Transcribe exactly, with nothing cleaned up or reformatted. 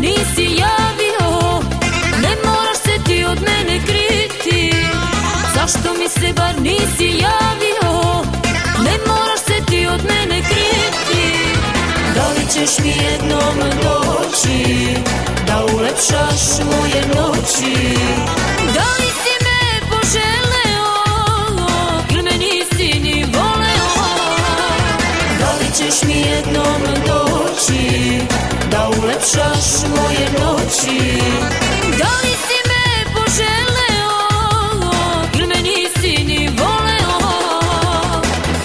nisi javio, ne moraš se ti od mene kriti. Zašto mi se bar nisi javio, ne moraš se ti od mene kriti. Da li ćeš mi jednom doći, da ulepšaš moje noći? Da li si me poželeo, ili me nisi ni voleo? Da li ćeš mi jednom doći,